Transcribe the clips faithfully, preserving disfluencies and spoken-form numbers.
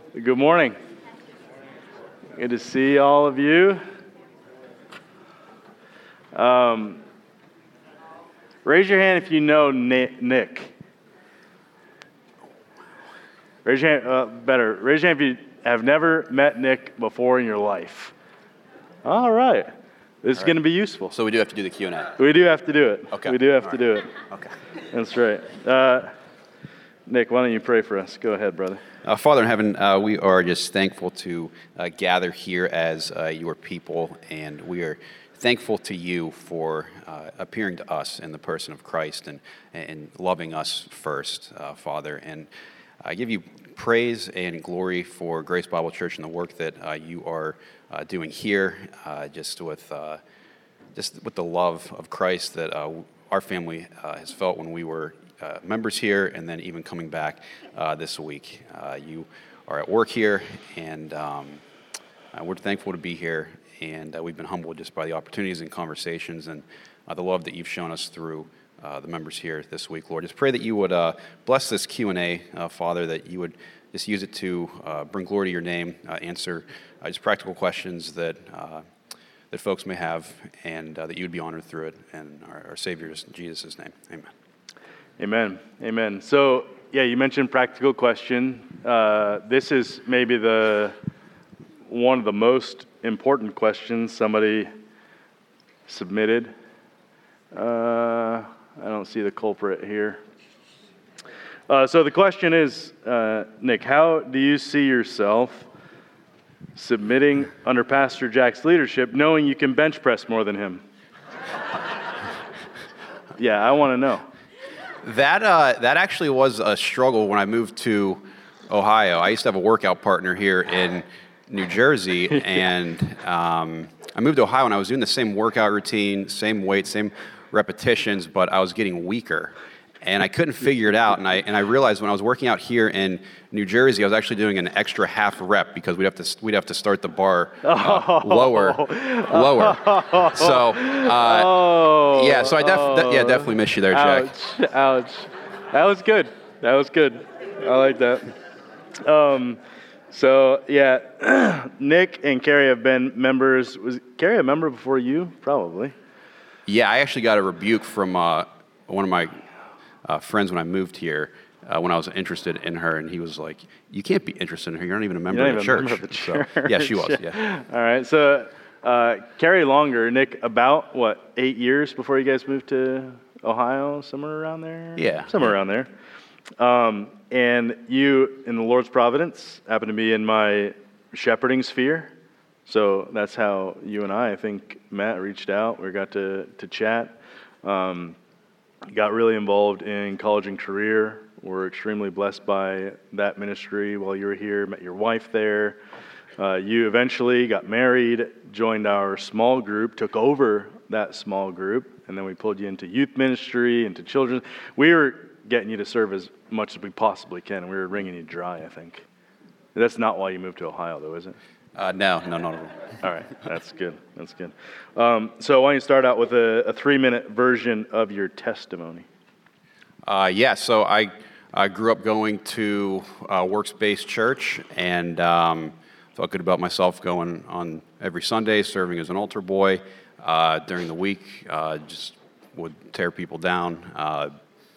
Good morning. Good to see all of you. Um, raise your hand if you know Nick. Raise your hand, uh, better, raise your hand if you have never met Nick before in your life. All right. This all is right. going to be useful. So we do have to do the Q and A. We do have to do it. Okay. We do have all to right. do it. Okay. That's right. Uh, Nick, why don't you pray for us? Go ahead, brother. Uh, Father in heaven, uh, we are just thankful to uh, gather here as uh, your people, and we are thankful to you for uh, appearing to us in the person of Christ and, and loving us first, uh, Father. And I give you praise and glory for Grace Bible Church and the work that uh, you are uh, doing here, uh, just with uh, just with the love of Christ that uh, our family uh, has felt when we were Uh, members here, and then even coming back uh, this week. Uh, you are at work here, and um, uh, we're thankful to be here, and uh, we've been humbled just by the opportunities and conversations and uh, the love that you've shown us through uh, the members here this week, Lord. Just pray that you would uh, bless this Q and A, uh, Father, that you would just use it to uh, bring glory to your name, uh, answer uh, just practical questions that uh, that folks may have, and uh, that you would be honored through it. And our, our Savior is in Jesus' name, amen. Amen. Amen. So, yeah, you mentioned practical question. Uh, this is maybe the one of the most important questions somebody submitted. Uh, I don't see the culprit here. Uh, so the question is, uh, Nick, how do you see yourself submitting under Pastor Jack's leadership, knowing you can bench press more than him? Yeah, I want to know. That uh, that actually was a struggle when I moved to Ohio. I used to have a workout partner here in New Jersey, and um, I moved to Ohio, and I was doing the same workout routine, same weight, same repetitions, but I was getting weaker, and I couldn't figure it out. And I and I realized when I was working out here in New Jersey, I was actually doing an extra half rep because we'd have to we'd have to start the bar uh, lower, lower. So uh, oh, yeah, so I def- oh. de- yeah definitely miss you there, Jack. Ouch! Ouch! That was good. That was good. I like that. Um, so yeah, Nick and Carrie have been members. Was Carrie a member before you? Probably. Yeah, I actually got a rebuke from uh, one of my uh, friends when I moved here. Uh, when I was interested in her, and he was like, "You can't be interested in her. You're not even a member, You're of, not the even a member of the church." So, yeah, she was. Yeah. All right. So, uh, Carrie Longer, Nick, about what eight years before you guys moved to Ohio, somewhere around there. Yeah. Somewhere yeah. around there. Um, and you, in the Lord's providence, happen to be in my shepherding sphere. So that's how you and I, I think, Matt reached out. We got to to chat. Um, got really involved in college and career. We're extremely blessed by that ministry while you were here, met your wife there. Uh, you eventually got married, joined our small group, took over that small group, and then we pulled you into youth ministry, into children. We were getting you to serve as much as we possibly can, and we were wringing you dry, I think. That's not why you moved to Ohio, though, is it? Uh, no, no, no, no. All right, that's good, that's good. Um, so why don't you start out with a, a three-minute version of your testimony? Uh, yeah, so I... I grew up going to uh, Works-Based Church, and um, felt good about myself going on every Sunday, serving as an altar boy. Uh, during the week, uh, just would tear people down. Uh,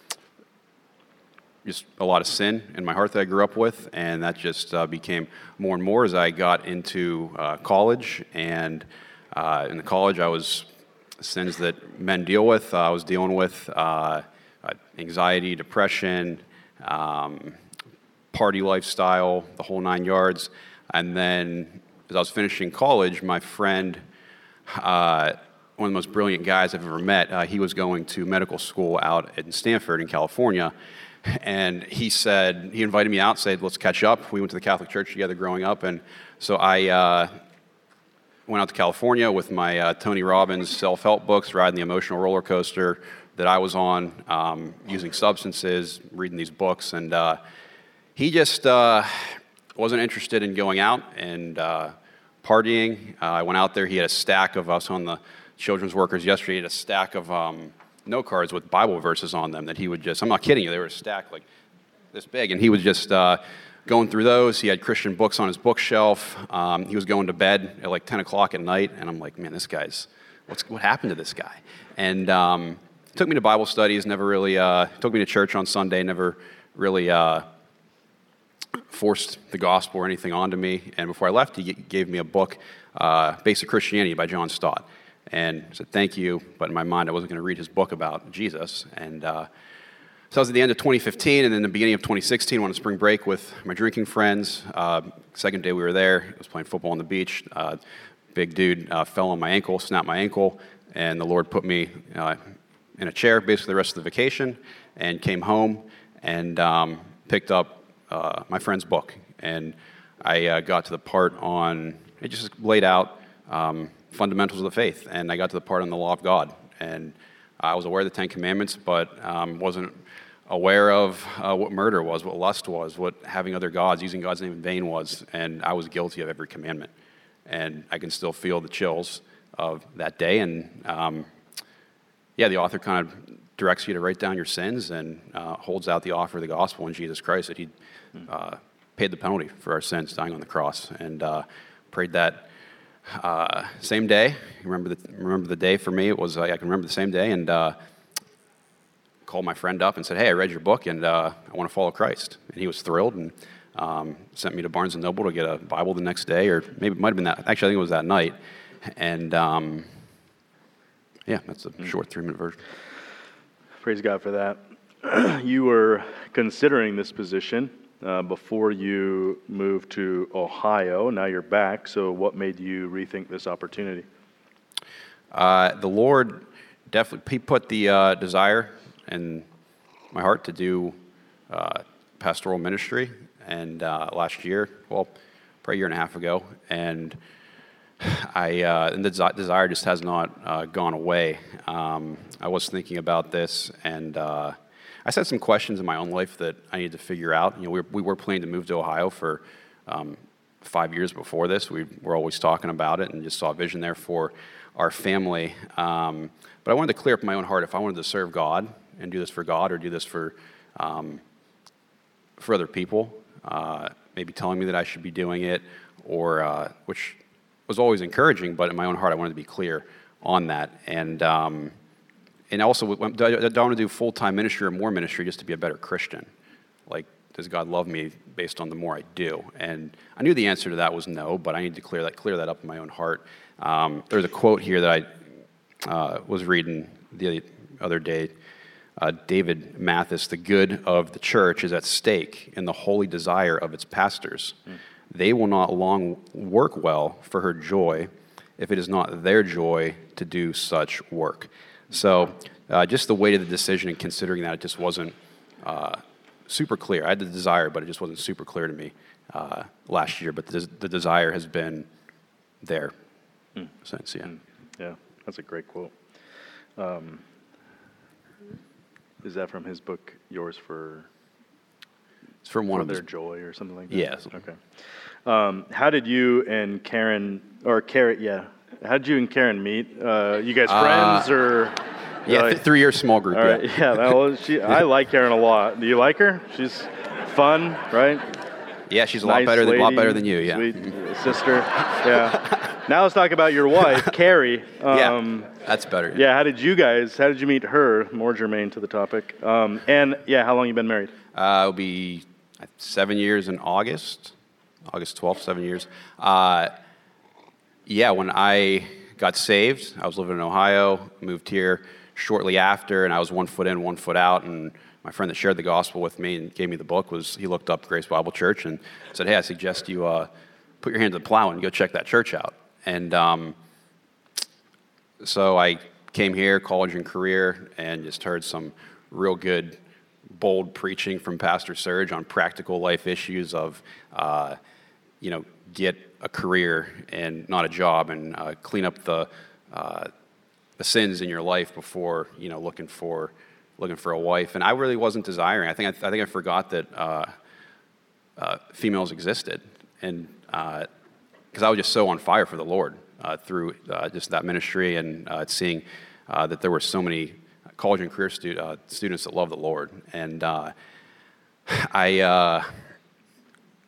just a lot of sin in my heart that I grew up with, and that just uh, became more and more as I got into uh, college. And uh, in the college, I was sins that men deal with. Uh, I was dealing with uh, anxiety, depression, Um, party lifestyle, the whole nine yards. And then as I was finishing college, my friend, uh, one of the most brilliant guys I've ever met, uh, he was going to medical school out in Stanford in California. And he said, he invited me out, said, let's catch up. We went to the Catholic Church together growing up. And so I uh, went out to California with my uh, Tony Robbins self-help books, riding the emotional roller coaster that I was on, um, using substances, reading these books, and uh, he just uh, wasn't interested in going out and uh, partying. Uh, I went out there, he had a stack of us on the children's workers yesterday, he had a stack of um, note cards with Bible verses on them that he would just, I'm not kidding you, they were a stack like this big, and he would just uh, going through those. He had Christian books on his bookshelf. Um, he was going to bed at like ten o'clock at night, and I'm like, man, this guy's, what's what happened to this guy? And um, took me to Bible studies, never really, uh, took me to church on Sunday, never really uh, forced the gospel or anything onto me. And before I left, he g- gave me a book, uh, Basic Christianity by John Stott. And I said, thank you, but in my mind, I wasn't going to read his book about Jesus. And uh, so I was at the end of twenty fifteen, and then the beginning of twenty sixteen, I went on spring break with my drinking friends. Uh, second day we were there, I was playing football on the beach. Uh, big dude uh, fell on my ankle, snapped my ankle, and the Lord put me uh, in a chair basically the rest of the vacation, and came home and um, picked up uh, my friend's book. And I uh, got to the part on, it just laid out um, fundamentals of the faith, and I got to the part on the law of God. And I was aware of the Ten Commandments, but um, wasn't aware of uh, what murder was, what lust was, what having other gods, using God's name in vain was, and I was guilty of every commandment. And I can still feel the chills of that day. And um, yeah, the author kind of directs you to write down your sins and uh, holds out the offer of the gospel in Jesus Christ, that he uh, paid the penalty for our sins, dying on the cross, and uh, prayed that uh, same day. Remember the remember the day for me? It was uh, I can remember the same day, and uh, called my friend up and said, hey, I read your book, and uh, I want to follow Christ. And he was thrilled, and um, sent me to Barnes and Noble to get a Bible the next day, or maybe it might have been that. Actually, I think it was that night. And um, yeah, that's a short three-minute version. Praise God for that. You were considering this position uh, before you moved to Ohio. Now you're back. So what made you rethink this opportunity? Uh, the Lord definitely, he put the uh, desire in my heart to do uh, pastoral ministry. And uh, last year, well, probably a year and a half ago, and I uh, and the desi- desire just has not uh, gone away. Um, I was thinking about this, and uh, I just had some questions in my own life that I needed to figure out. You know, we were, we were planning to move to Ohio for um, five years before this. We were always talking about it, and just saw a vision there for our family. Um, but I wanted to clear up my own heart if I wanted to serve God and do this for God, or do this for um, for other people. Uh, maybe telling me that I should be doing it, or uh, which was always encouraging, but in my own heart, I wanted to be clear on that. And um, and also, do I, do I want to do full-time ministry or more ministry just to be a better Christian? Like, does God love me based on the more I do? And I knew the answer to that was no, but I need to clear that clear that up in my own heart. Um, there's a quote here that I uh, was reading the other day. Uh, David Mathis, the good of the church is at stake in the holy desire of its pastors. Mm. They will not long work well for her joy if it is not their joy to do such work. So uh, just the weight of the decision and considering that, it just wasn't uh, super clear. I had the desire, but it just wasn't super clear to me uh, last year. But the, the desire has been there mm. since, yeah. Mm. Yeah, that's a great quote. Um, Is that from his book, Yours for, it's from one for of Their his, Joy or something like that? Yes. Okay. Um, how did you and Karen, or Karen, yeah, how did you and Karen meet? Uh, you guys friends uh, or? Yeah, like, th- three-year small group, all right, yeah. Yeah, that was, she, I like Karen a lot. Do you like her? She's fun, right? Yeah, she's a nice lot better than, lady, lot better than you, yeah. Sweet mm-hmm. sister, yeah. Now let's talk about your wife, Carrie. Um, yeah, that's better. Yeah. yeah, how did you guys, how did you meet her? More germane to the topic. Um, and yeah, how long you been married? Uh, it'll be seven years in August, August twelfth, seven years. Uh, yeah, when I got saved, I was living in Ohio, moved here shortly after, and I was one foot in, one foot out, and my friend that shared the gospel with me and gave me the book was, he looked up Grace Bible Church and said, hey, I suggest you uh, put your hand to the plow and go check that church out. And um, so I came here, college and career, and just heard some real good, bold preaching from Pastor Serge on practical life issues of, uh, you know, get a career and not a job, and uh, clean up the uh, the sins in your life before, you know, looking for looking for a wife. And I really wasn't desiring. I think I, I think I forgot that uh, uh, females existed, and because uh, I was just so on fire for the Lord uh, through uh, just that ministry, and uh, seeing uh, that there were so many college and career stu- uh, students that love the Lord. And uh, I uh,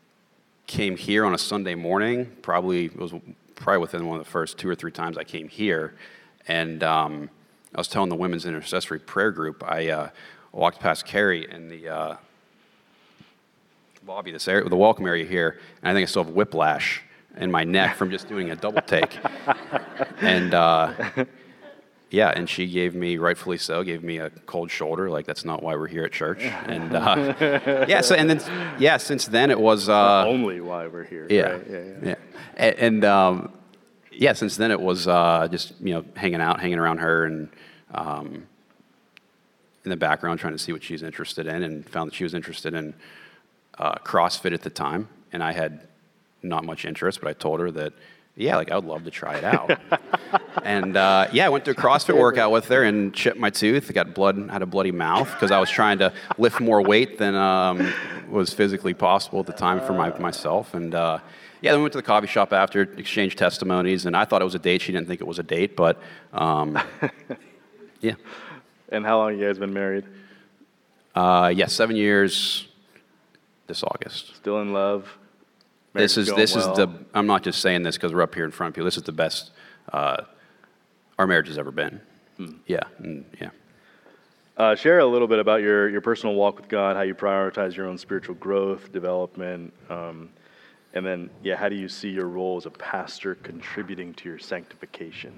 came here on a Sunday morning. Probably it was probably within one of the first two or three times I came here, and um, I was telling the women's intercessory prayer group. I uh, walked past Carrie in the uh, lobby, this area, the welcome area here, and I think I still have whiplash in my neck from just doing a double take. and uh, yeah, and she gave me, rightfully so, gave me a cold shoulder. Like, that's not why we're here at church. And uh, yeah, so and then yeah, since then it was uh, Not only why we're here. yeah, Right? Yeah. Yeah. yeah, and, and um, yeah, since then it was uh, just you know hanging out, hanging around her, and um, in the background trying to see what she's interested in, and found that she was interested in uh, CrossFit at the time, and I had not much interest, but I told her that, yeah, like I would love to try it out. and uh, yeah, I went to a CrossFit workout with her and chipped my tooth. Got blood, had a bloody mouth because I was trying to lift more weight than um, was physically possible at the time for my myself. And uh, yeah, then we went to the coffee shop after, exchanged testimonies, and I thought it was a date. She didn't think it was a date, but um, yeah. And how long have you guys been married? Uh, yeah, seven years this August. Still in love? This is Marriage this going is the. well? I'm not just saying this because we're up here in front of people. This is the best uh, our marriage has ever been. Hmm. Yeah, and, yeah. Uh, share a little bit about your, your personal walk with God, how you prioritize your own spiritual growth, development, um, and then, yeah, how do you see your role as a pastor contributing to your sanctification?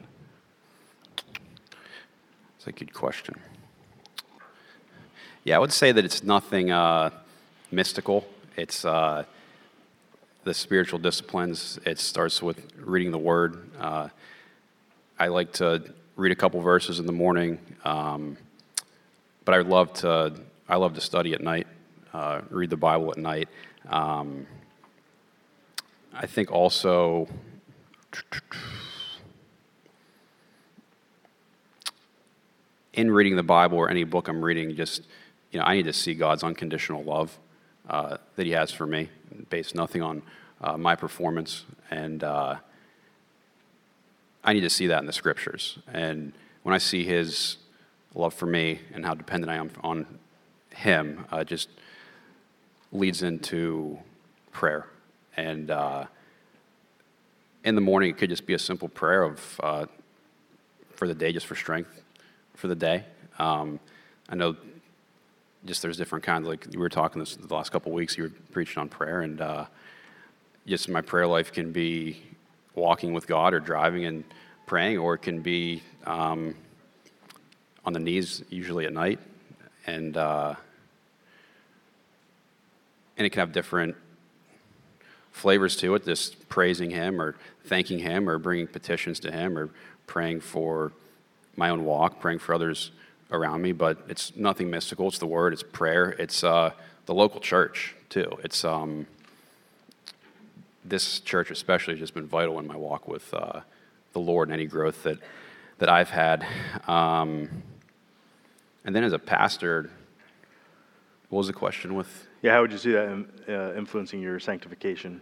It's a good question. Yeah, I would say that it's nothing uh, mystical. It's uh, the spiritual disciplines. It starts with reading the Word. Uh, I like to read a couple verses in the morning, um, but I love to I love to study at night, uh, read the Bible at night. Um, I think also in reading the Bible or any book I'm reading, just you know, I need to see God's unconditional love uh, that He has for me, based nothing on uh, my performance, and uh, I need to see that in the Scriptures. And when I see His love for me and how dependent I am on Him, uh, just leads into prayer. And uh, in the morning, it could just be a simple prayer of uh, for the day, just for strength for the day. Um, I know just there's different kinds, like we were talking this the last couple of weeks, you were preaching on prayer, and uh, just my prayer life can be walking with God or driving and praying, or it can be um, on the knees, usually at night, and uh, and it can have different flavors to it, just praising Him or thanking Him or bringing petitions to Him or praying for my own walk, praying for others around me, but it's nothing mystical. It's the Word, it's prayer, it's uh, the local church too. It's um, this church especially has just been vital in my walk with uh, the Lord and any growth that that I've had. Um, and then as a pastor, what was the question with? Yeah, how would you see that um, uh, influencing your sanctification?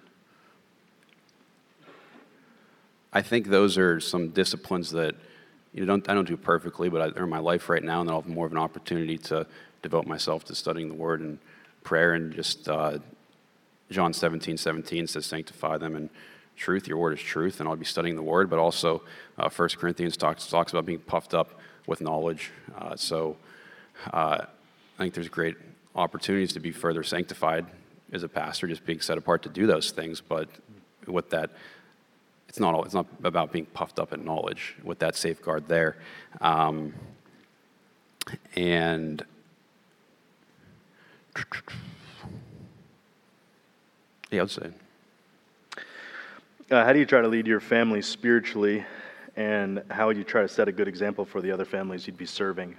I think those are some disciplines that you know, don't I don't do perfectly, but I, they're in my life right now, and I'll have more of an opportunity to devote myself to studying the Word and prayer, and just uh, John seventeen seventeen says, "Sanctify them in truth. Your word is truth." And I'll be studying the Word, but also uh, First Corinthians talks talks about being puffed up with knowledge. Uh, so uh, I think there's great opportunities to be further sanctified as a pastor, just being set apart to do those things. But with that, it's not all, it's not about being puffed up in knowledge. With that safeguard there, um, and yeah, I would say. Uh, how do you try to lead your family spiritually, and how would you try to set a good example for the other families you'd be serving?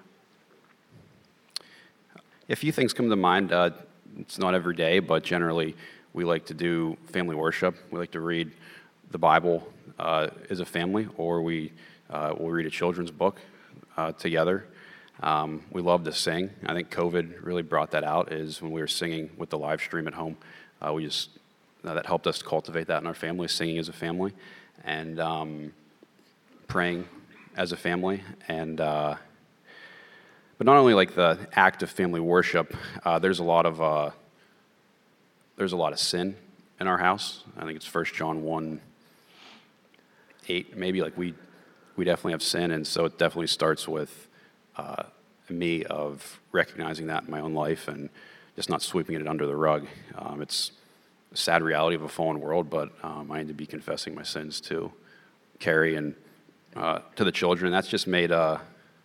A few things come to mind. Uh, it's not every day, but generally we like to do family worship. We like to read the Bible uh, as a family, or we uh, will read a children's book uh, together. Um, we love to sing. I think COVID really brought that out, is when we were singing with the live stream at home. Uh, we just uh, that helped us cultivate that in our family, singing as a family, and um, praying as a family. And uh, but not only like the act of family worship, uh, there's a lot of uh, there's a lot of sin in our house. I think it's First John one, eight, maybe. Like we, we definitely have sin, and so it definitely starts with uh, me of recognizing that in my own life and just not sweeping it under the rug. Um, it's a sad reality of a fallen world, but um, I need to be confessing my sins to Carrie and uh, to the children. That's just made a...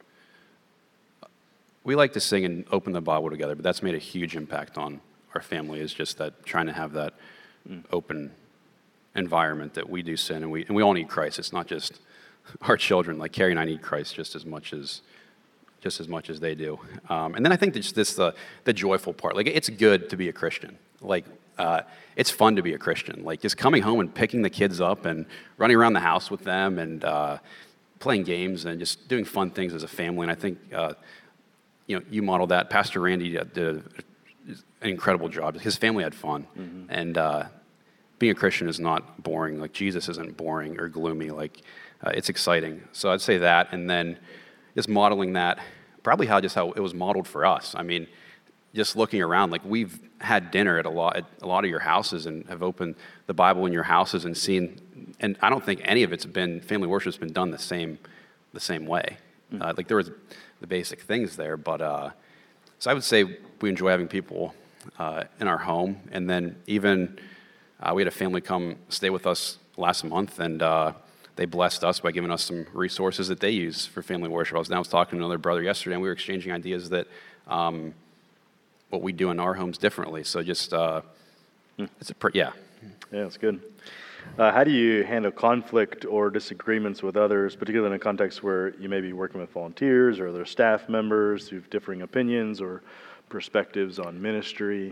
We like to sing and open the Bible together, but that's made a huge impact on our family, is just that trying to have that mm. open environment that we do sin, and we and we all need Christ. It's not just our children. Like Carrie and I need Christ just as much as just as much as they do. Um, and then I think just this the the joyful part. Like it's good to be a Christian. Like uh, it's fun to be a Christian. Like just coming home and picking the kids up and running around the house with them and uh, playing games and just doing fun things as a family. And I think. Uh, You know, you modeled that. Pastor Randy did an incredible job. His family had fun, mm-hmm. and uh, being a Christian is not boring. Like Jesus isn't boring or gloomy. Like uh, it's exciting. So I'd say that, and then just modeling that, probably how just how it was modeled for us. I mean, just looking around, like we've had dinner at a lot at a lot of your houses, and have opened the Bible in your houses and seen. And I don't think any of it's been family worship's been done the same, the same way. Mm-hmm. Uh, like there was. The basic things there, but uh, so I would say we enjoy having people uh, in our home, and then even uh, we had a family come stay with us last month, and uh, they blessed us by giving us some resources that they use for family worship. I was, I was talking to another brother yesterday, and we were exchanging ideas that um, what we do in our homes differently. So just uh, mm. it's a pr- yeah, yeah, it's good. Uh, how do you handle conflict or disagreements with others, particularly in a context where you may be working with volunteers or other staff members who have differing opinions or perspectives on ministry?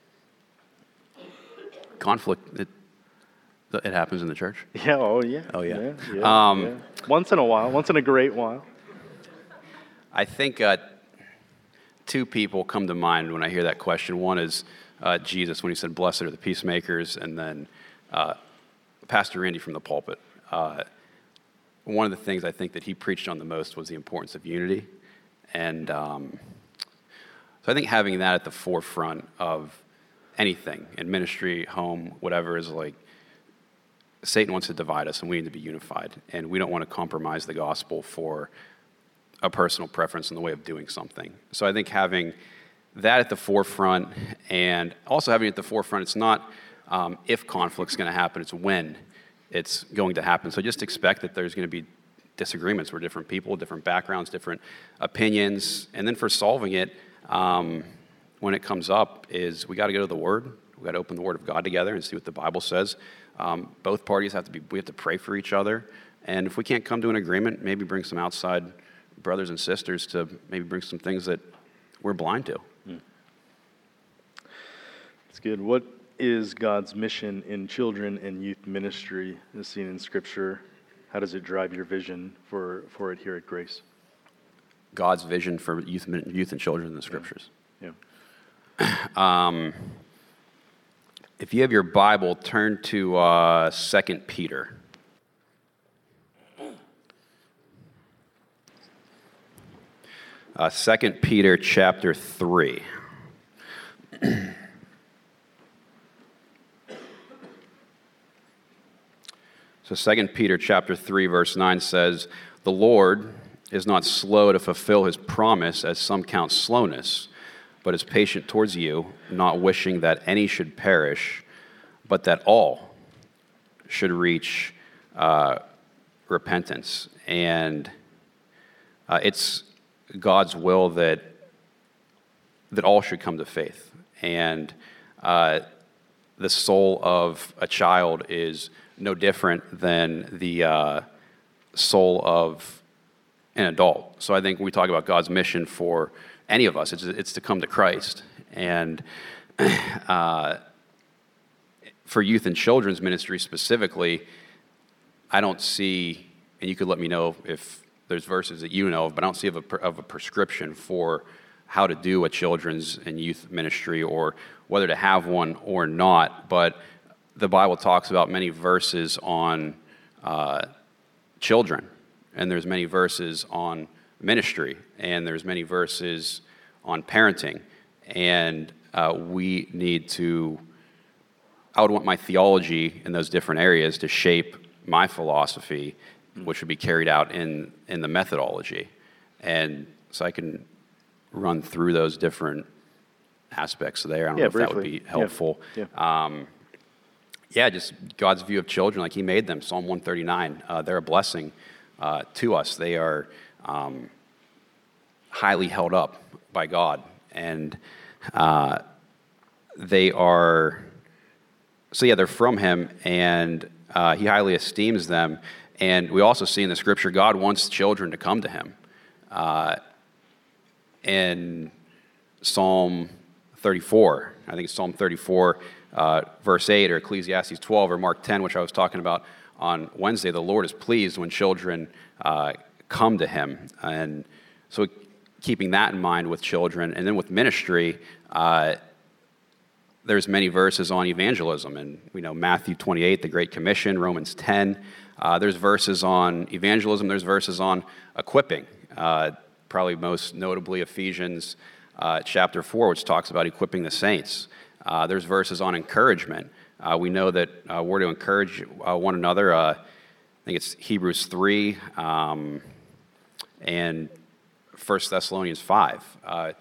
Conflict, it, it happens in the church? Yeah, oh yeah. Oh yeah. yeah, yeah, um, yeah. Once in a while, once in a great while. I think uh, two people come to mind when I hear that question. One is uh, Jesus, when he said, "Blessed are the peacemakers," and then uh, Pastor Randy from the pulpit. Uh, one of the things I think that he preached on the most was the importance of unity. And um, so I think having that at the forefront of anything, in ministry, home, whatever, is like, Satan wants to divide us, and we need to be unified. And we don't want to compromise the gospel for a personal preference in the way of doing something. So I think having that at the forefront, and also having it at the forefront, it's not Um, if conflict's going to happen, it's when it's going to happen. So just expect that there's going to be disagreements. We're different people, different backgrounds, different opinions. And then for solving it, um, when it comes up, is we got to go to the Word. We got to open the Word of God together and see what the Bible says. Um, both parties have to be, we have to pray for each other. And if we can't come to an agreement, maybe bring some outside brothers and sisters to maybe bring some things that we're blind to. Mm. That's good. What is God's mission in children and youth ministry as seen in Scripture? How does it drive your vision for, for it here at Grace? God's vision for youth, youth and children in the Scriptures. Yeah. yeah. um, if you have your Bible, turn to uh, Second Peter. Uh, Second Peter chapter three. So Second Peter chapter three, verse nine says, "The Lord is not slow to fulfill his promise, as some count slowness, but is patient towards you, not wishing that any should perish, but that all should reach uh, repentance." And uh, it's God's will that that all should come to faith. And uh, the soul of a child is no different than the uh, soul of an adult. So I think when we talk about God's mission for any of us, it's, it's to come to Christ. And uh, for youth and children's ministry specifically, I don't see, and you could let me know if there's verses that you know of, but I don't see of a, of a prescription for how to do a children's and youth ministry, or whether to have one or not. But the Bible talks about many verses on uh, children, and there's many verses on ministry, and there's many verses on parenting, and uh, we need to I would want my theology in those different areas to shape my philosophy, which would be carried out in, in the methodology. And so I can run through those different aspects there. I don't yeah, know if briefly. that would be helpful. Yeah. Yeah. Um, yeah, just God's view of children, like he made them, Psalm one thirty-nine. Uh, they're a blessing uh, to us. They are um, highly held up by God. And uh, they are, so yeah, they're from him, and uh, he highly esteems them. And we also see in the scripture, God wants children to come to him. Uh, in Psalm thirty-four, I think it's Psalm thirty-four, uh, verse eight, or Ecclesiastes twelve, or Mark ten, which I was talking about on Wednesday, the Lord is pleased when children uh, come to him. And so keeping that in mind with children, and then with ministry, uh, there's many verses on evangelism, and we know Matthew twenty-eight, the Great Commission, Romans ten. Uh, there's verses on evangelism, there's verses on equipping, uh, probably most notably Ephesians uh, chapter four, which talks about equipping the saints. Uh, there's verses on encouragement. Uh, we know that uh, we're to encourage uh, one another. Uh, I think it's Hebrews three um, and First Thessalonians five. Uh,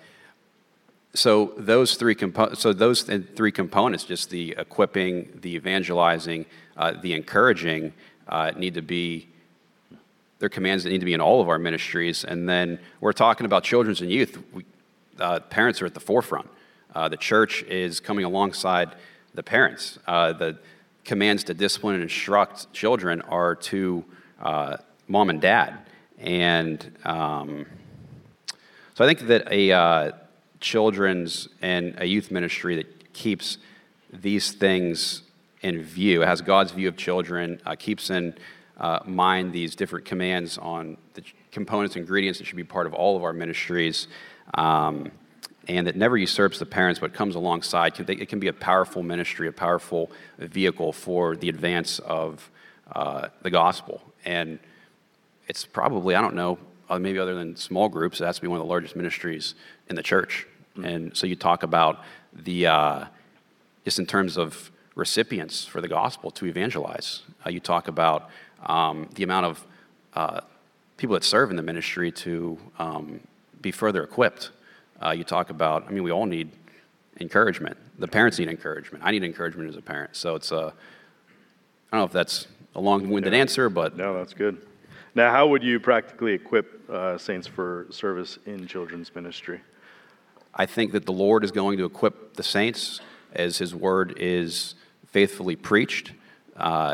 so those three compo- so those th- three components, just the equipping, the evangelizing, uh, the encouraging, uh, need to be, they're commands that need to be in all of our ministries. And then we're talking about children's and youth. We, uh, parents are at the forefront. Uh, the church is coming alongside the parents. Uh, the commands to discipline and instruct children are to uh, mom and dad. And um, so I think that a uh, children's and a youth ministry that keeps these things in view, has God's view of children, uh, keeps in uh, mind these different commands on the components, ingredients that should be part of all of our ministries, um, and that never usurps the parents but comes alongside. It can be a powerful ministry, a powerful vehicle for the advance of uh, the gospel. And it's probably, I don't know, uh, maybe other than small groups, it has to be one of the largest ministries in the church. Mm-hmm. And so you talk about the, uh, just in terms of recipients for the gospel to evangelize. Uh, you talk about um, the amount of uh, people that serve in the ministry to um, be further equipped. Uh, you talk about, I mean, we all need encouragement. The parents need encouragement. I need encouragement as a parent. So it's a, I don't know if that's a long-winded yeah. answer, but... No, that's good. Now, how would you practically equip uh, saints for service in children's ministry? I think that the Lord is going to equip the saints as his word is faithfully preached uh,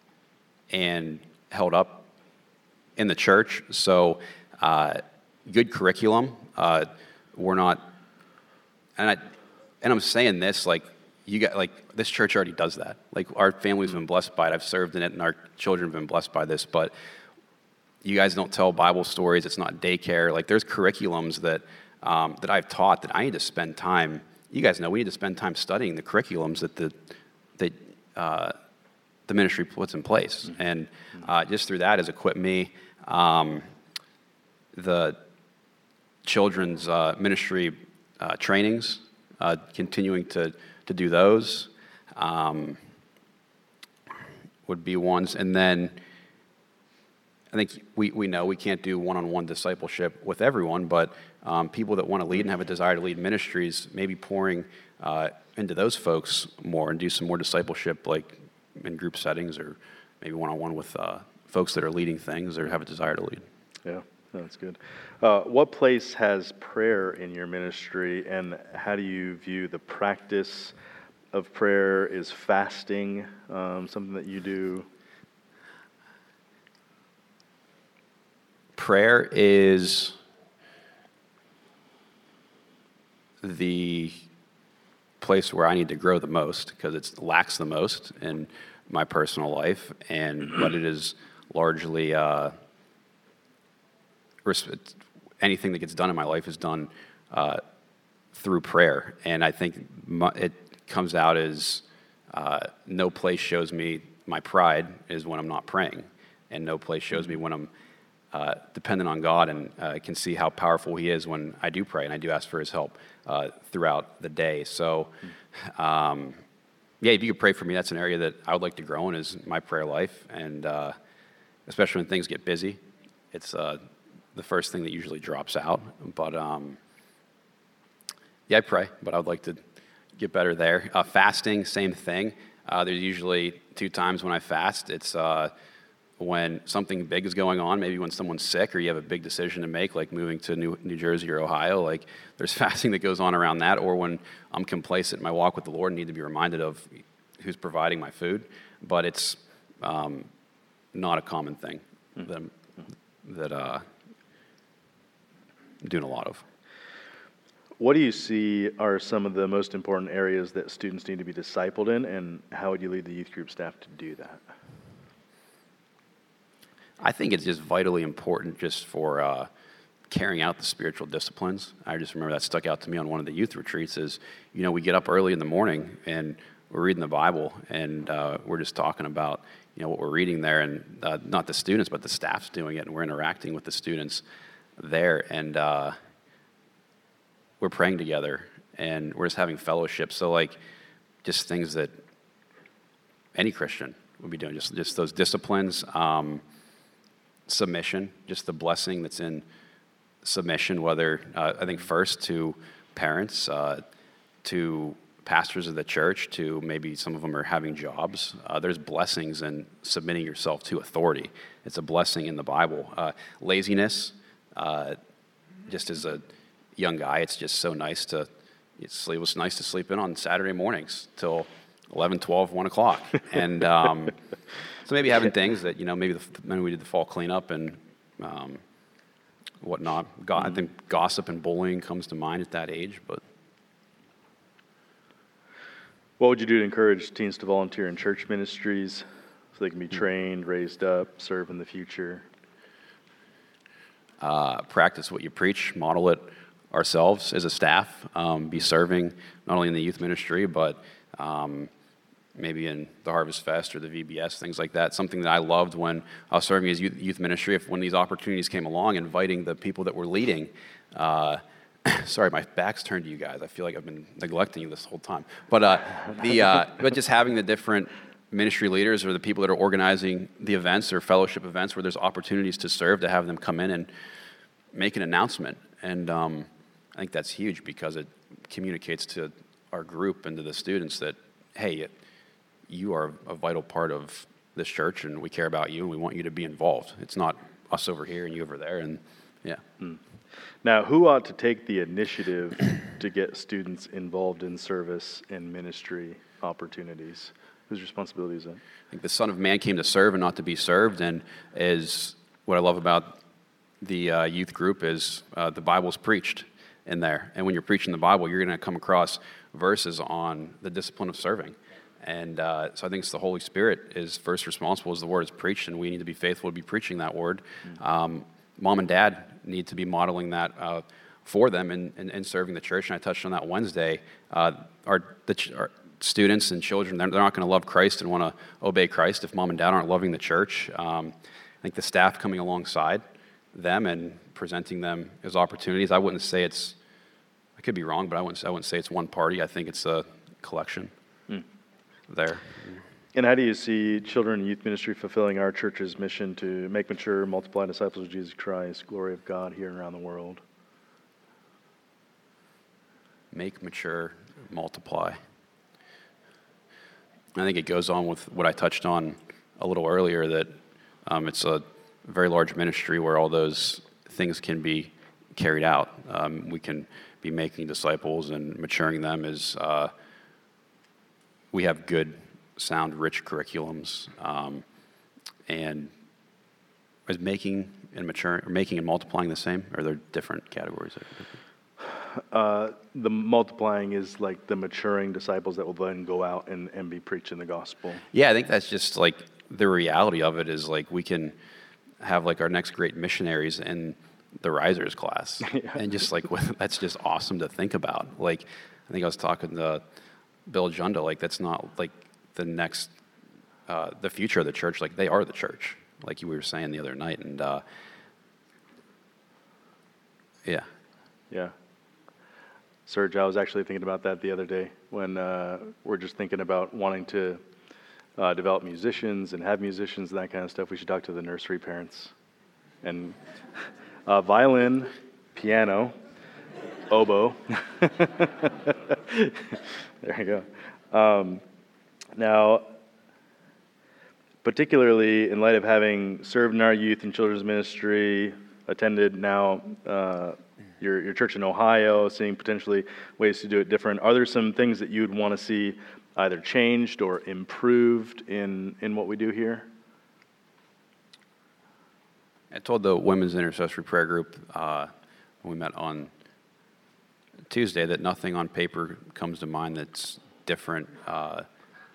and held up in the church. So uh, good curriculum. Uh, we're not, and I, and I'm saying this like you got like this church already does that. Like our family's been blessed by it. I've served in it, and our children have been blessed by this. But you guys don't tell Bible stories. It's not daycare. Like there's curriculums that um, that I've taught that I need to spend time. You guys know we need to spend time studying the curriculums that the that uh, the ministry puts in place, mm-hmm. and uh, just through that has equipped me. Um, the children's uh, ministry uh, trainings, uh, continuing to to do those um, would be ones, and then I think we we know we can't do one-on-one discipleship with everyone, but um, people that want to lead and have a desire to lead ministries, maybe pouring uh, into those folks more and do some more discipleship, like in group settings or maybe one-on-one with uh, folks that are leading things or have a desire to lead. Yeah, that's good. Uh, what place has prayer in your ministry, and how do you view the practice of prayer? Is fasting um, something that you do? Prayer is the place where I need to grow the most because it lacks the most in my personal life, and but it is largely uh, anything that gets done in my life is done uh, through prayer, and I think my, it comes out as uh, no place shows me my pride is when I'm not praying, and no place shows me when I'm Uh, dependent on God, and uh, can see how powerful he is when I do pray and I do ask for his help uh, throughout the day. So um, yeah, if you could pray for me, that's an area that I would like to grow in, is my prayer life. And uh, especially when things get busy, it's uh, the first thing that usually drops out. But um, yeah, I pray, but I would like to get better there. Uh, fasting, same thing. Uh, there's usually two times when I fast. It's uh, when something big is going on, maybe when someone's sick or you have a big decision to make, like moving to New, New Jersey or Ohio, like there's fasting that goes on around that, or when I'm complacent in my walk with the Lord and need to be reminded of who's providing my food. But it's um, not a common thing mm-hmm. that, I'm, that uh, I'm doing a lot of. What do you see are some of the most important areas that students need to be discipled in, and how would you lead the youth group staff to do that? I think it's just vitally important just for uh, carrying out the spiritual disciplines. I just remember that stuck out to me on one of the youth retreats is, you know, we get up early in the morning and we're reading the Bible, and uh, we're just talking about, you know, what we're reading there, and uh, not the students, but the staff's doing it, and we're interacting with the students there, and uh, we're praying together, and we're just having fellowship. So, like, just things that any Christian would be doing, just, just those disciplines. Um, submission, just the blessing that's in submission, whether, uh, I think first to parents, uh, to pastors of the church, to maybe some of them are having jobs. Uh, there's blessings in submitting yourself to authority. It's a blessing in the Bible. Uh, laziness, uh, just as a young guy, it's just so nice to sleep. It was nice to sleep in on Saturday mornings till eleven, twelve, one o'clock. And um, so maybe having things that, you know, maybe the, maybe we did the fall cleanup and um, whatnot. Go- mm-hmm. I think gossip and bullying comes to mind at that age. But what would you do to encourage teens to volunteer in church ministries so they can be trained, raised up, serve in the future? Uh, practice what you preach, model it ourselves as a staff, um, be serving not only in the youth ministry, but um, maybe in the Harvest Fest or the V B S, things like that. Something that I loved when I was serving as youth, youth ministry, if when these opportunities came along, inviting the people that were leading. Uh, sorry, my back's turned to you guys. I feel like I've been neglecting you this whole time. But uh, the uh, but just having the different ministry leaders or the people that are organizing the events or fellowship events where there's opportunities to serve, to have them come in and make an announcement. And um, I think that's huge because it communicates to our group and to the students that, hey, you are a vital part of this church, and we care about you, and we want you to be involved. It's not us over here and you over there, and yeah. Hmm. Now, who ought to take the initiative to get students involved in service and ministry opportunities? Whose responsibility is that? I think the Son of Man came to serve and not to be served, and is what I love about the uh, youth group is uh, the Bible's preached in there. And when you're preaching the Bible, you're going to come across verses on the discipline of serving. And uh, so I think it's the Holy Spirit is first responsible as the word is preached, and we need to be faithful to be preaching that word. Mm-hmm. Um, mom and dad need to be modeling that uh, for them and, and, and serving the church. And I touched on that Wednesday. Uh, our, the ch- our students and children, they're, they're not going to love Christ and want to obey Christ if mom and dad aren't loving the church. Um, I think the staff coming alongside them and presenting them as opportunities. I wouldn't say it's, I could be wrong, but I wouldn't, I wouldn't say it's one party. I think it's a collection mm. there. And how do you see children and youth ministry fulfilling our church's mission to make mature, multiply disciples of Jesus Christ, glory of God here and around the world? Make mature, multiply. I think it goes on with what I touched on a little earlier, that um, it's a very large ministry where all those things can be carried out. Um, we can be making disciples and maturing them as uh, we have good, sound, rich curriculums, um, and is making and maturing, or making and multiplying the same, or are there different categories? Uh, the multiplying is like the maturing disciples that will then go out and, and be preaching the gospel. Yeah, I think that's just like the reality of it is like we can have like our next great missionaries in the risers class. Yeah. And just like, that's just awesome to think about. Like, I think I was talking to Bill Junda, like that's not like the next, uh, the future of the church. Like they are the church, like you were saying the other night. And uh, yeah. Yeah. Serge, I was actually thinking about that the other day when uh, we're just thinking about wanting to uh, develop musicians and have musicians and that kind of stuff. We should talk to the nursery parents. And uh, violin, piano, oboe. There you go. Um, now, particularly in light of having served in our youth and children's ministry, attended now uh, your, your church in Ohio, seeing potentially ways to do it different, are there some things that you'd want to see either changed or improved in, in what we do here? I told the Women's Intercessory Prayer Group uh, when we met on Tuesday that nothing on paper comes to mind that's different, uh,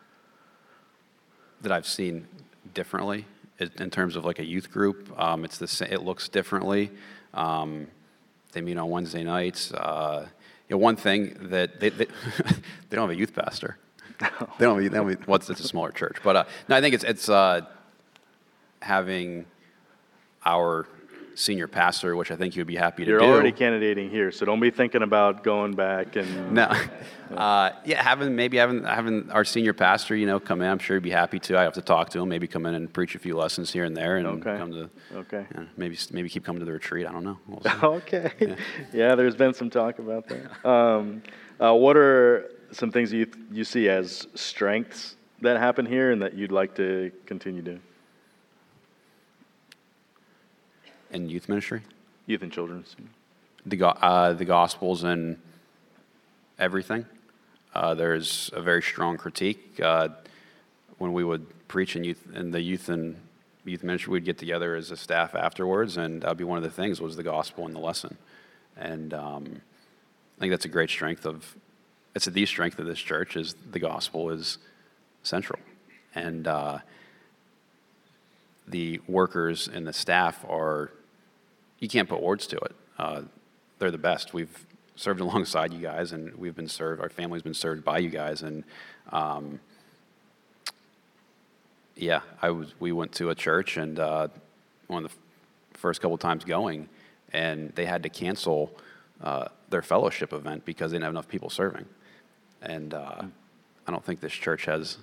that I've seen differently in terms of like a youth group. Um, it's the sa- it looks differently. Um, they meet on Wednesday nights. Uh, you know, one thing that they they, they don't have a youth pastor. they don't. Have, they don't have, well, it's, it's a smaller church, but uh, no, I think it's it's uh, having our senior pastor, which I think you would be happy to You're do. You're already candidating here, so don't be thinking about going back and... No. Uh, yeah, having maybe having having our senior pastor, you know, come in. I'm sure he'd be happy to. I have to talk to him, maybe come in and preach a few lessons here and there, and okay. come to... Okay. You know, maybe maybe keep coming to the retreat. I don't know. We'll see. Okay. Yeah. Yeah, there's been some talk about that. Um, uh, what are some things you you see as strengths that happen here and that you'd like to continue doing? In youth ministry? Youth and children's. The, go- uh, the Gospels and everything. Uh, there's a very strong critique. Uh, when we would preach in youth in the youth and youth ministry, we'd get together as a staff afterwards, and that'd be one of the things was the gospel and the lesson. And um, I think that's a great strength of, it's the strength of this church is the gospel is central. And uh, the workers and the staff are, you can't put words to it. Uh, they're the best. We've served alongside you guys, and we've been served, our family's been served by you guys. And um, yeah, I was, we went to a church, and uh, one of the f- first couple times going, and they had to cancel uh, their fellowship event because they didn't have enough people serving. And uh, I don't think this church has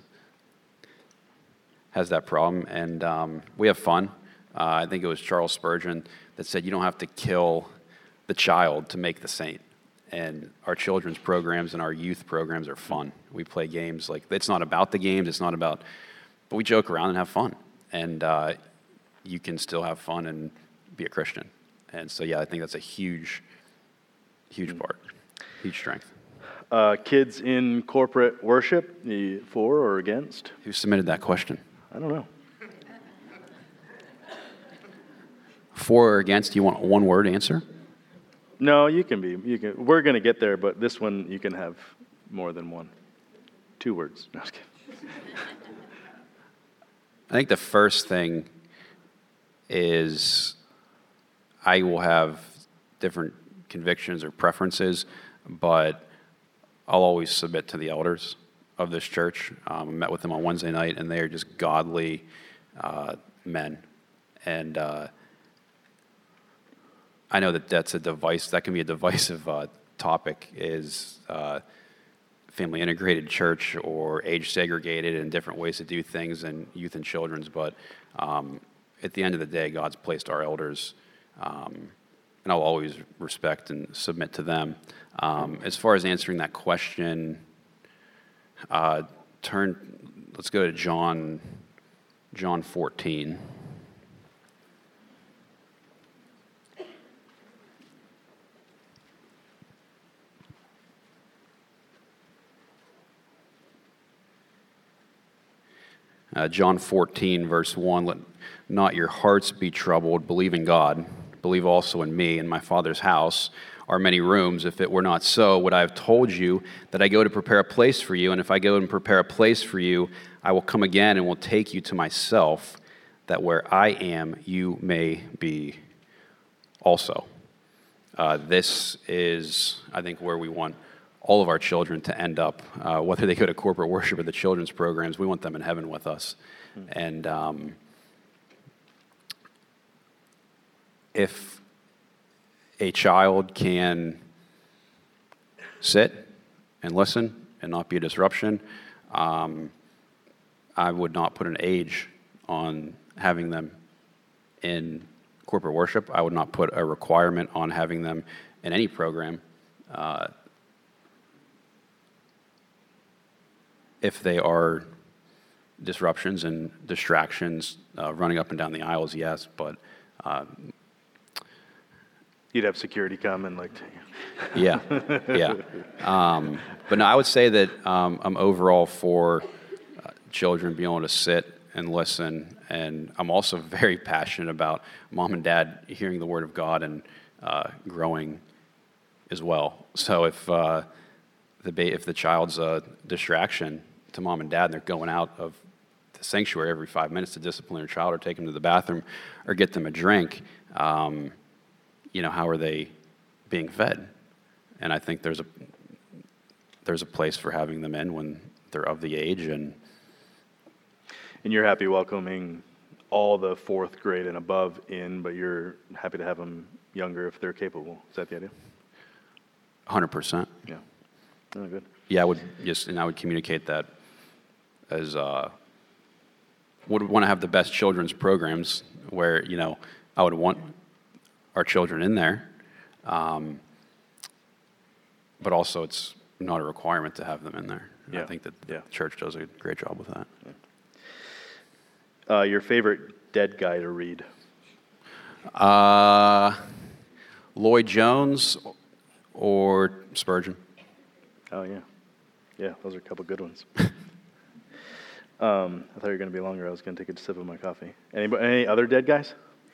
has that problem. And um, we have fun. Uh, I think it was Charles Spurgeon that said, you don't have to kill the child to make the saint. And our children's programs and our youth programs are fun. We play games. Like, it's not about the games. It's not about, but we joke around and have fun. And uh, you can still have fun and be a Christian. And so, yeah, I think that's a huge, huge part, huge strength. Uh, kids in corporate worship, you for or against? Who submitted that question? I don't know. For or against? You want a one-word answer? No, you can be. You can. We're going to get there, but this one you can have more than one. Two words. No, I was kidding. I think the first thing is I will have different convictions or preferences, but I'll always submit to the elders of this church. Um, I met with them on Wednesday night, and they are just godly uh, men. And uh, I know that that's a device, that can be a divisive uh, topic, is uh, family integrated church or age segregated and different ways to do things in youth and children's. But um, at the end of the day, God's placed our elders, um, and I'll always respect and submit to them. Um, as far as answering that question, uh, turn. Let's go to John, John fourteen. Uh, John fourteen, verse one, let not your hearts be troubled. Believe in God. Believe also in me. In my Father's house are many rooms. If it were not so, would I have told you that I go to prepare a place for you? And if I go and prepare a place for you, I will come again and will take you to myself, that where I am, you may be also. Uh, this is, I think, where we want all of our children to end up, uh, whether they go to corporate worship or the children's programs. We want them in heaven with us. Mm-hmm. And um, if a child can sit and listen and not be a disruption. Um, I would not put an age on having them in corporate worship. I would not put a requirement on having them in any program. Uh, if they are disruptions and distractions, uh, running up and down the aisles, yes, but uh, you'd have security come and like. yeah, yeah. Um, but no, I would say that um, I'm overall for uh, children being able to sit and listen, and I'm also very passionate about mom and dad hearing the Word of God and uh, growing as well. So if uh, the ba- if the child's a distraction to mom and dad, and they're going out of the sanctuary every five minutes to discipline their child or take them to the bathroom or get them a drink, um, you know, how are they being fed? And I think there's a there's a place for having them in when they're of the age. And and you're happy welcoming all the fourth grade and above in, but you're happy to have them younger if they're capable. Is that the idea? one hundred percent. Yeah. Oh, good. Yeah, I would just, and I would communicate that as uh, would want to have the best children's programs where, you know, I would want our children in there, um, but also it's not a requirement to have them in there. Yeah. I think that yeah. the church does a great job with that. Yeah. Uh, your favorite dead guy to read? Uh, Lloyd Jones or Spurgeon. Oh, yeah. Yeah, those are a couple good ones. um, I thought you were going to be longer. I was going to take a sip of my coffee. Any, any other dead guys?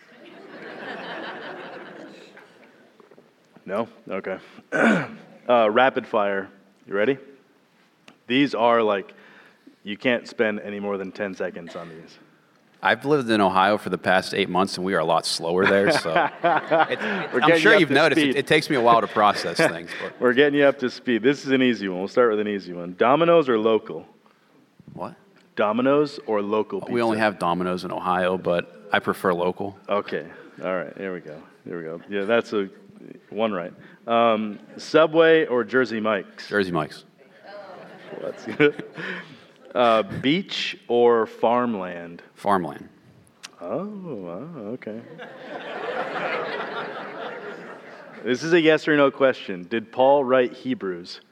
No? Okay. uh, rapid fire. You ready? These are like, you can't spend any more than ten seconds on these. I've lived in Ohio for the past eight months, and we are a lot slower there. So it, it, I'm sure you you've noticed it, it takes me a while to process things. But. We're getting you up to speed. This is an easy one. We'll start with an easy one. Domino's or local? What? Domino's or local pizza? We only have Domino's in Ohio, but I prefer local. Okay. All right. There we go. There we go. Yeah, that's a one right. Um, Subway or Jersey Mike's? Jersey Mike's. Well, that's good. Uh, beach or farmland? Farmland. Oh, wow, okay. This is a yes or no question. Did Paul write Hebrews?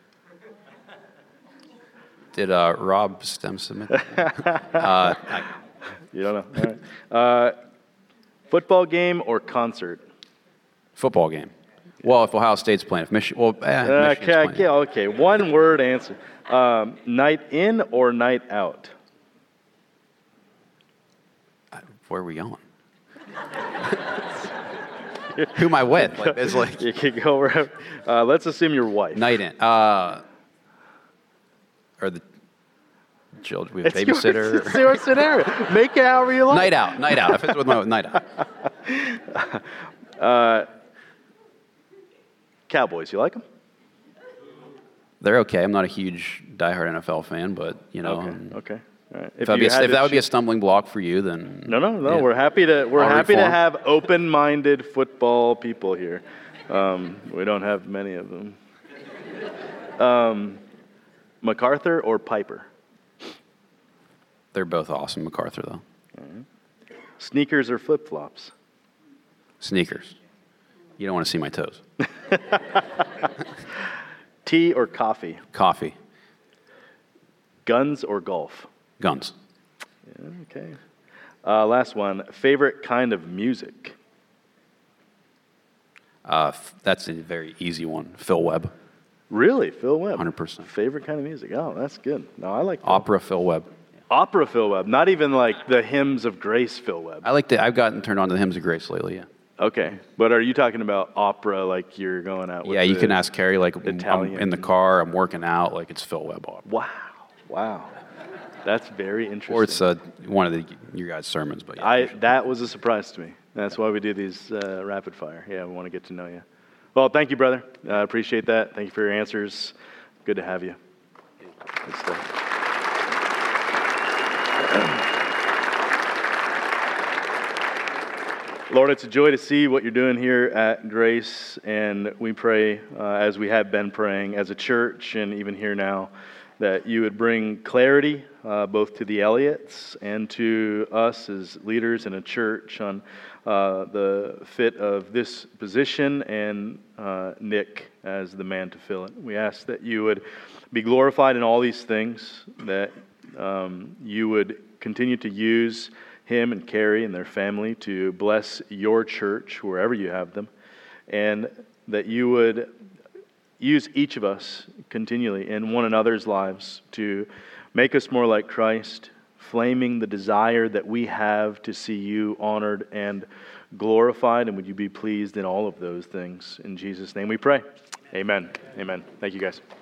Did uh, Rob Stem submit? uh, I, you don't know. All right. Uh, football game or concert? Football game. Well, if Ohio State's playing, if Michigan, well, eh, Michigan's okay, playing. okay, okay. One word answer. Um, night in or night out? Where are we going? Who am I with? Like, it's like you can go wherever. Uh, let's assume your wife. Night in. Uh, or the children. We have a It's babysitter. Your, it's your scenario. Make it however you like. Night out. Night out. If it's with my night out. Uh, Cowboys. You like them? They're okay. I'm not a huge diehard N F L fan, but you know. Okay. um, Okay. All right. If, you be a, had if to that would be a choose- stumbling block for you, then No, no, no. yeah. We're happy to we're I'll happy to reform. have open-minded football people here. Um, we don't have many of them. Um, MacArthur or Piper? They're both awesome. MacArthur though. Sneakers or flip-flops? Sneakers. You don't want to see my toes. Tea or coffee? Coffee. Guns or golf? Guns. Yeah, okay. Uh, last one. Favorite kind of music? Uh, f- that's a very easy one. Phil Webb. Really, Phil Webb? one hundred percent. Favorite kind of music? Oh, that's good. No, I like Phil. Opera Phil Webb. Opera Phil Webb. Not even like the Hymns of Grace Phil Webb. I like the. I've gotten turned on to the Hymns of Grace lately. Yeah. Okay, but are you talking about opera like you're going out with Yeah, you the can ask Carrie. Like I'm Italian- in the car, I'm working out. Like it's Phil Webb opera. Wow, wow. That's very interesting. Or it's uh, one of the your guys' sermons. But yeah, I that was a surprise to me. That's why we do these uh, rapid fire. Yeah, we want to get to know you. Well, thank you, brother. I uh, appreciate that. Thank you for your answers. Good to have you. Good stuff. Lord, it's a joy to see what you're doing here at Grace, and we pray, uh, as we have been praying as a church and even here now, that you would bring clarity uh, both to the Elliots and to us as leaders in a church on uh, the fit of this position and uh, Nick as the man to fill it. We ask that you would be glorified in all these things, that um, you would continue to use him and Carrie and their family to bless your church wherever you have them, and that you would use each of us continually in one another's lives to make us more like Christ, flaming the desire that we have to see you honored and glorified, and would you be pleased in all of those things. In Jesus' name we pray. Amen. Amen. Thank you, guys.